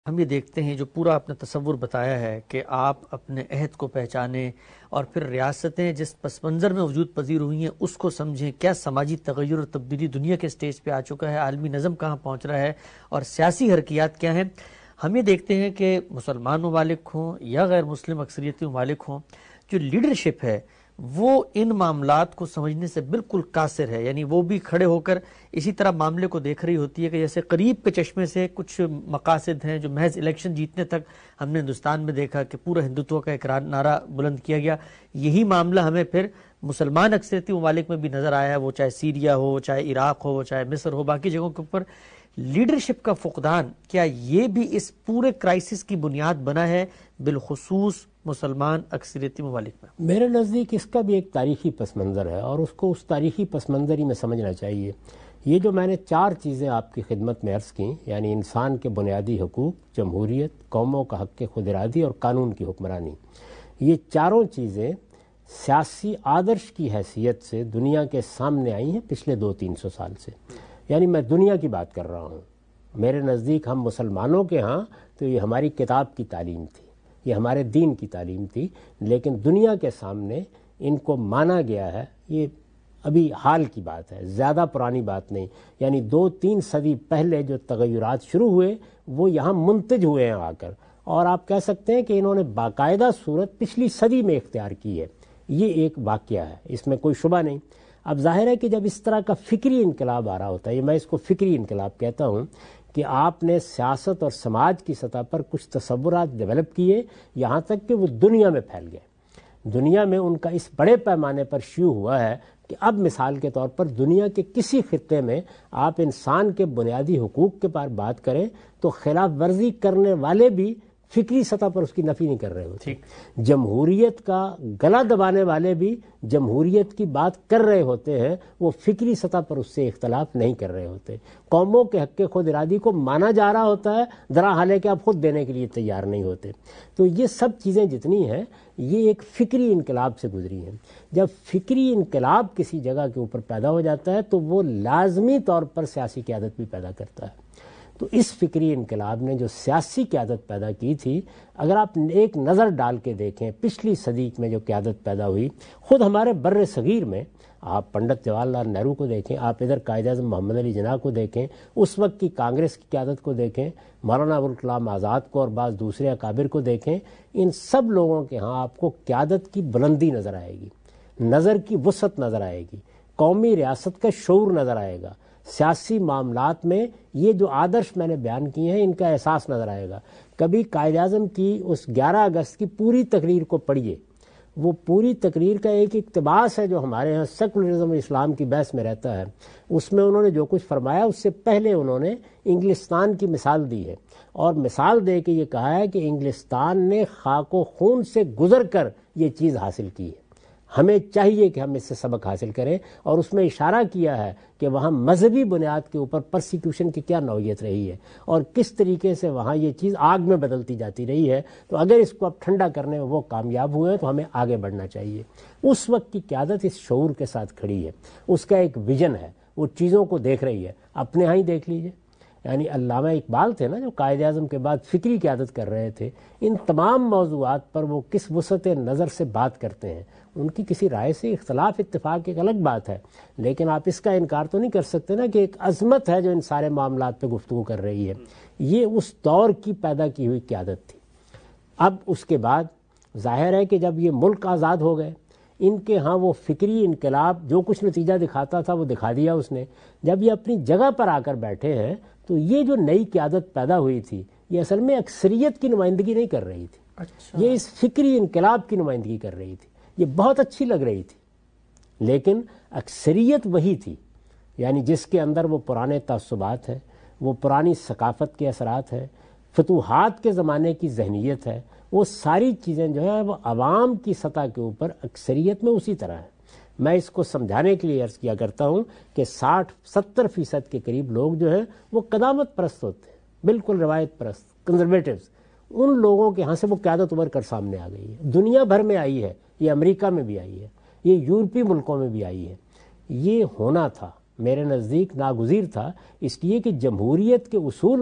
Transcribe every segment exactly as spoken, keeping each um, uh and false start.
ہم یہ دیکھتے ہیں جو پورا اپنا تصور بتایا ہے کہ آپ اپنے عہد کو پہچانیں اور پھر ریاستیں جس پس منظر میں وجود پذیر ہوئی ہیں اس کو سمجھیں، کیا سماجی تغیر اور تبدیلی دنیا کے سٹیج پہ آ چکا ہے، عالمی نظم کہاں پہنچ رہا ہے اور سیاسی حرکیات کیا ہیں۔ ہم یہ دیکھتے ہیں کہ مسلمان ممالک ہوں یا غیر مسلم اکثریتی ممالک ہوں، جو لیڈرشپ ہے وہ ان معاملات کو سمجھنے سے بالکل قاصر ہے، یعنی وہ بھی کھڑے ہو کر اسی طرح معاملے کو دیکھ رہی ہوتی ہے کہ جیسے قریب کے چشمے سے کچھ مقاصد ہیں جو محض الیکشن جیتنے تک ہم نے ہندوستان میں دیکھا کہ پورا ہندوتو کا ایک نعرہ بلند کیا گیا۔ یہی معاملہ ہمیں پھر مسلمان اکثریتی ممالک میں بھی نظر آیا ہے، وہ چاہے سیریا ہو، چاہے عراق ہو، چاہے مصر ہو، باقی جگہوں کے اوپر لیڈرشپ کا فقدان، کیا یہ بھی اس پورے کرائسس کی بنیاد بنا ہے بالخصوص مسلمان اکثریتی ممالک میں؟ میرے نزدیک اس کا بھی ایک تاریخی پس منظر ہے اور اس کو اس تاریخی پس منظر ہی میں سمجھنا چاہیے۔ یہ جو میں نے چار چیزیں آپ کی خدمت میں عرض کیں، یعنی انسان کے بنیادی حقوق، جمہوریت، قوموں کا حق خود ارادی اور قانون کی حکمرانی، یہ چاروں چیزیں سیاسی آدرش کی حیثیت سے دنیا کے سامنے آئی ہیں پچھلے دو تین سو سال سے۔ یعنی میں دنیا کی بات کر رہا ہوں، میرے نزدیک ہم مسلمانوں کے ہاں تو یہ ہماری کتاب کی تعلیم تھی، یہ ہمارے دین کی تعلیم تھی، لیکن دنیا کے سامنے ان کو مانا گیا ہے۔ یہ ابھی حال کی بات ہے، زیادہ پرانی بات نہیں، یعنی دو تین صدی پہلے جو تغیرات شروع ہوئے وہ یہاں منتج ہوئے ہیں آ کر، اور آپ کہہ سکتے ہیں کہ انہوں نے باقاعدہ صورت پچھلی صدی میں اختیار کی ہے۔ یہ ایک واقعہ ہے، اس میں کوئی شبہ نہیں۔ اب ظاہر ہے کہ جب اس طرح کا فکری انقلاب آ رہا ہوتا ہے، یہ میں اس کو فکری انقلاب کہتا ہوں، کہ آپ نے سیاست اور سماج کی سطح پر کچھ تصورات ڈیولپ کیے یہاں تک کہ وہ دنیا میں پھیل گئے۔ دنیا میں ان کا اس بڑے پیمانے پر شیوع ہوا ہے کہ اب مثال کے طور پر دنیا کے کسی خطے میں آپ انسان کے بنیادی حقوق کے بارے بات کریں تو خلاف ورزی کرنے والے بھی فکری سطح پر اس کی نفی نہیں کر رہے ہوتے۔ جمہوریت کا گلا دبانے والے بھی جمہوریت کی بات کر رہے ہوتے ہیں، وہ فکری سطح پر اس سے اختلاف نہیں کر رہے ہوتے۔ قوموں کے حق خود ارادی کو مانا جا رہا ہوتا ہے، درا حال ہے کہ آپ خود دینے کے لیے تیار نہیں ہوتے۔ تو یہ سب چیزیں جتنی ہیں یہ ایک فکری انقلاب سے گزری ہیں۔ جب فکری انقلاب کسی جگہ کے اوپر پیدا ہو جاتا ہے تو وہ لازمی طور پر سیاسی قیادت بھی پیدا کرتا ہے۔ تو اس فکری انقلاب نے جو سیاسی قیادت پیدا کی تھی، اگر آپ ایک نظر ڈال کے دیکھیں پچھلی صدی میں جو قیادت پیدا ہوئی، خود ہمارے بر صغیر میں آپ پنڈت جواہر لال نہرو کو دیکھیں، آپ ادھر قائد اعظم محمد علی جناح کو دیکھیں، اس وقت کی کانگریس کی قیادت کو دیکھیں، مولانا ابوالکلام آزاد کو اور بعض دوسرے اکابر کو دیکھیں، ان سب لوگوں کے ہاں آپ کو قیادت کی بلندی نظر آئے گی، نظر کی وسعت نظر آئے گی، قومی ریاست کا شعور نظر آئے گا، سیاسی معاملات میں یہ جو آدرش میں نے بیان کیے ہیں ان کا احساس نظر آئے گا۔ کبھی قائد اعظم کی اس گیارہ اگست کی پوری تقریر کو پڑھیے، وہ پوری تقریر کا ایک اقتباس ہے جو ہمارے ہاں سیکولرزم اور اسلام کی بحث میں رہتا ہے۔ اس میں انہوں نے جو کچھ فرمایا اس سے پہلے انہوں نے انگلستان کی مثال دی ہے، اور مثال دے کے یہ کہا ہے کہ انگلستان نے خاک و خون سے گزر کر یہ چیز حاصل کی ہے، ہمیں چاہیے کہ ہم اس سے سبق حاصل کریں، اور اس میں اشارہ کیا ہے کہ وہاں مذہبی بنیاد کے اوپر پرسیکیوشن کی کیا نوعیت رہی ہے اور کس طریقے سے وہاں یہ چیز آگ میں بدلتی جاتی رہی ہے۔ تو اگر اس کو اب ٹھنڈا کرنے میں وہ کامیاب ہوئے تو ہمیں آگے بڑھنا چاہیے۔ اس وقت کی قیادت اس شعور کے ساتھ کھڑی ہے، اس کا ایک ویژن ہے، وہ چیزوں کو دیکھ رہی ہے۔ اپنے ہاں ہی دیکھ لیجئے، یعنی علامہ اقبال تھے نا جو قائد اعظم کے بعد فکری قیادت کر رہے تھے، ان تمام موضوعات پر وہ کس وسعت نظر سے بات کرتے ہیں۔ ان کی کسی رائے سے اختلاف اتفاق ایک الگ بات ہے، لیکن آپ اس کا انکار تو نہیں کر سکتے نا کہ ایک عظمت ہے جو ان سارے معاملات پہ گفتگو کر رہی ہے۔ یہ اس دور کی پیدا کی ہوئی قیادت تھی۔ اب اس کے بعد ظاہر ہے کہ جب یہ ملک آزاد ہو گئے، ان کے ہاں وہ فکری انقلاب جو کچھ نتیجہ دکھاتا تھا وہ دکھا دیا اس نے۔ جب یہ اپنی جگہ پر آ کر بیٹھے ہیں تو یہ جو نئی قیادت پیدا ہوئی تھی یہ اصل میں اکثریت کی نمائندگی نہیں کر رہی تھی، اچھا۔ یہ اس فکری انقلاب کی نمائندگی کر رہی تھی، یہ بہت اچھی لگ رہی تھی، لیکن اکثریت وہی تھی، یعنی جس کے اندر وہ پرانے تعصبات ہیں، وہ پرانی ثقافت کے اثرات ہیں، فتوحات کے زمانے کی ذہنیت ہے، وہ ساری چیزیں جو ہے وہ عوام کی سطح کے اوپر اکثریت میں اسی طرح ہے۔ میں اس کو سمجھانے کے لیے عرض کیا کرتا ہوں کہ ساٹھ ستر فیصد کے قریب لوگ جو ہیں وہ قدامت پرست ہوتے ہیں، بالکل روایت پرست، کنزرویٹوز۔ ان لوگوں کے ہاں سے وہ قیادت ابھر کر سامنے آ گئی ہے، دنیا بھر میں آئی ہے، یہ امریکہ میں بھی آئی ہے، یہ یورپی ملکوں میں بھی آئی ہے۔ یہ ہونا تھا، میرے نزدیک ناگزیر تھا، اس لیے کہ جمہوریت کے اصول نے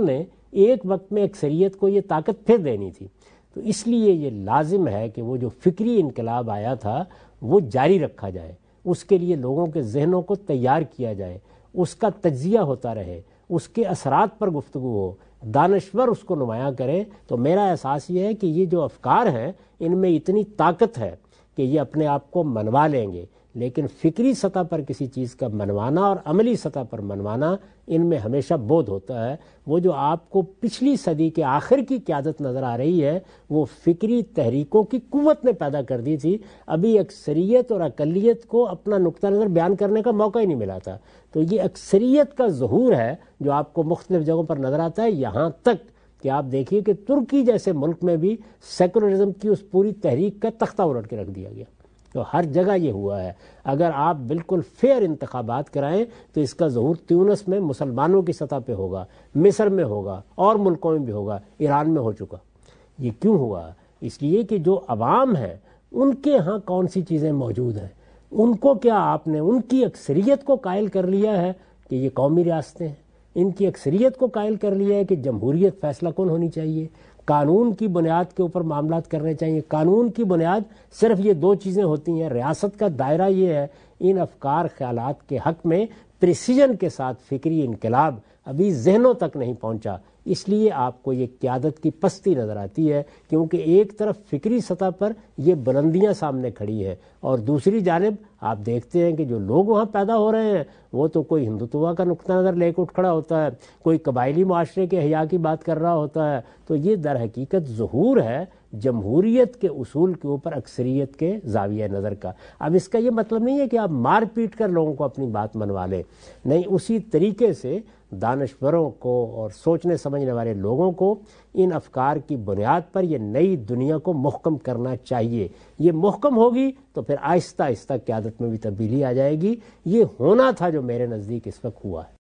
ایک وقت میں اکثریت کو یہ طاقت پھر دینی تھی. تو اس لیے یہ لازم ہے کہ وہ جو فکری انقلاب آیا تھا وہ جاری رکھا جائے، اس کے لیے لوگوں کے ذہنوں کو تیار کیا جائے، اس کا تجزیہ ہوتا رہے، اس کے اثرات پر گفتگو ہو، دانشور اس کو نمایاں کرے. تو میرا احساس یہ ہے کہ یہ جو افکار ہیں ان میں اتنی طاقت ہے کہ یہ اپنے آپ کو منوا لیں گے، لیکن فکری سطح پر کسی چیز کا منوانا اور عملی سطح پر منوانا ان میں ہمیشہ بودھ ہوتا ہے. وہ جو آپ کو پچھلی صدی کے آخر کی قیادت نظر آ رہی ہے وہ فکری تحریکوں کی قوت نے پیدا کر دی تھی. ابھی اکثریت اور اقلیت کو اپنا نقطہ نظر بیان کرنے کا موقع ہی نہیں ملا تھا. تو یہ اکثریت کا ظہور ہے جو آپ کو مختلف جگہوں پر نظر آتا ہے، یہاں تک کہ آپ دیکھیے کہ ترکی جیسے ملک میں بھی سیکولرزم کی اس پوری تحریک کا تختہ الٹ کے رکھ دیا گیا. تو ہر جگہ یہ ہوا ہے. اگر آپ بالکل فیئر انتخابات کرائیں تو اس کا ظہور تیونس میں مسلمانوں کی سطح پہ ہوگا، مصر میں ہوگا، اور ملکوں میں بھی ہوگا، ایران میں ہو چکا. یہ کیوں ہوا؟ اس لیے کہ جو عوام ہیں ان کے ہاں کون سی چیزیں موجود ہیں، ان کو کیا آپ نے ان کی اکثریت کو قائل کر لیا ہے کہ یہ قومی ریاستیں ہیں، ان کی اکثریت کو قائل کر لیا ہے کہ جمہوریت فیصلہ کن ہونی چاہیے، قانون کی بنیاد کے اوپر معاملات کرنے چاہیے. قانون کی بنیاد صرف یہ دو چیزیں ہوتی ہیں. ریاست کا دائرہ یہ ہے. ان افکار خیالات کے حق میں پریسیجن کے ساتھ فکری انقلاب ابھی ذہنوں تک نہیں پہنچا. اس لیے آپ کو یہ قیادت کی پستی نظر آتی ہے، کیونکہ ایک طرف فکری سطح پر یہ بلندیاں سامنے کھڑی ہیں اور دوسری جانب آپ دیکھتے ہیں کہ جو لوگ وہاں پیدا ہو رہے ہیں وہ تو کوئی ہندوتوا کا نقطہ نظر لے کے اٹھ کھڑا ہوتا ہے، کوئی قبائلی معاشرے کے احیاء کی بات کر رہا ہوتا ہے. تو یہ در حقیقت ظہور ہے جمہوریت کے اصول کے اوپر اکثریت کے زاویہ نظر کا. اب اس کا یہ مطلب نہیں ہے کہ آپ مار پیٹ کر لوگوں کو اپنی بات منوا لیں، نہیں، اسی طریقے سے دانشوروں کو اور سوچنے سمجھنے والے لوگوں کو ان افکار کی بنیاد پر یہ نئی دنیا کو محکم کرنا چاہیے. یہ محکم ہوگی تو پھر آہستہ آہستہ قیادت میں بھی تبدیلی آ جائے گی. یہ ہونا تھا جو میرے نزدیک اس وقت ہوا ہے.